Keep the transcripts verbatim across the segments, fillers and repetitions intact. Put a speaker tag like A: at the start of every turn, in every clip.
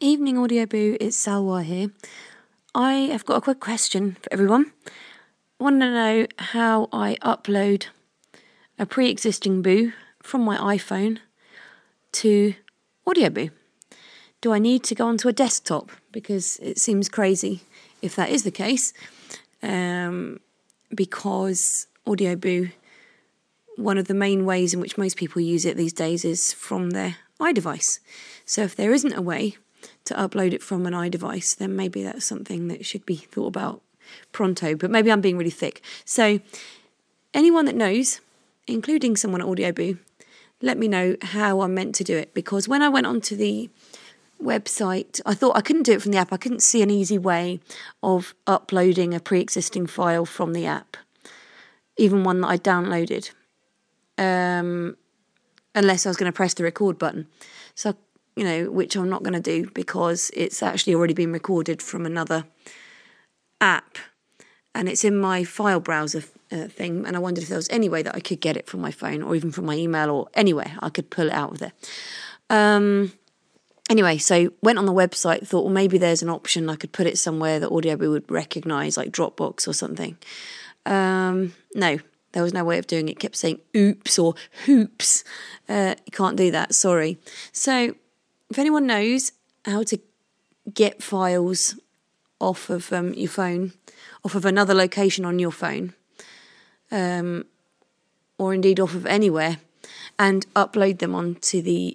A: Evening Audioboo, it's Salwa here. I have got a quick question for everyone. I want to know how I upload a pre-existing Boo from my iPhone to Audioboo. Do I need to go onto a desktop? Because it seems crazy if that is the case. Um, because Audioboo, one of the main ways in which most people use it these days is from their iDevice. So if there isn't a way to upload it from an iDevice, then maybe that's something that should be thought about pronto, but maybe I'm being really thick. So anyone that knows, including someone at Audioboo, let me know how I'm meant to do it, because when I went onto the website, I thought I couldn't do it from the app. I couldn't see an easy way of uploading a pre-existing file from the app, even one that I downloaded, um, unless I was going to press the record button. So you know, which I'm not going to do because it's actually already been recorded from another app and it's in my file browser uh, thing, and I wondered if there was any way that I could get it from my phone or even from my email or anywhere I could pull it out of there. Um, anyway, so went on the website, thought, well, maybe there's an option I could put it somewhere that Audioboo would recognise, like Dropbox or something. Um, no, there was no way of doing it. It kept saying oops or hoops. Uh, you can't do that, sorry. So if anyone knows how to get files off of um, your phone, off of another location on your phone, um, or indeed off of anywhere, and upload them onto the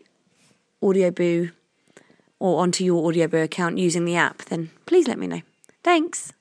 A: Audioboo or onto your Audioboo account using the app, then please let me know. Thanks.